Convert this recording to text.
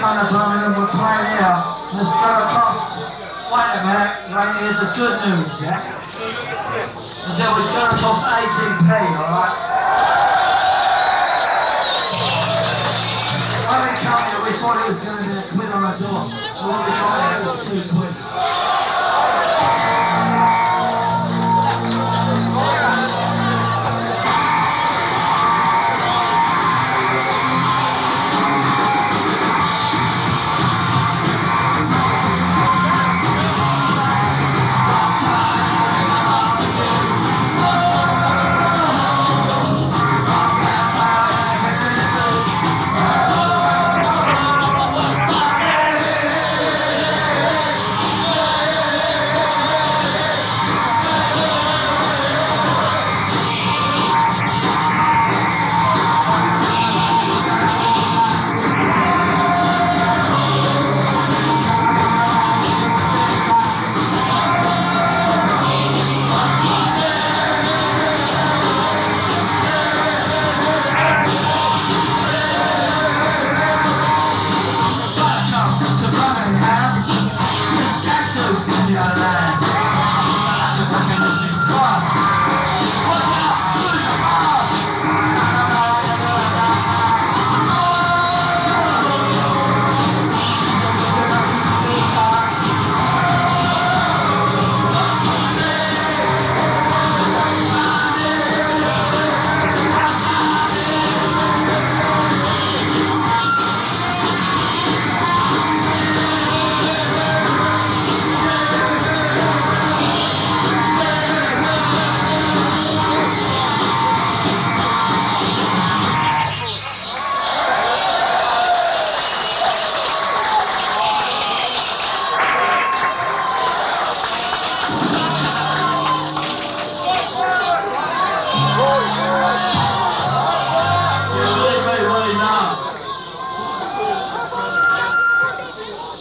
kind of Birmingham we're playing here. Let's go across. Wait a minute, right, here's the good news, yeah? So it's going to cost 18p, alright? When we come here, we thought it was going to be a quid on a door. What we got here was 2 quid.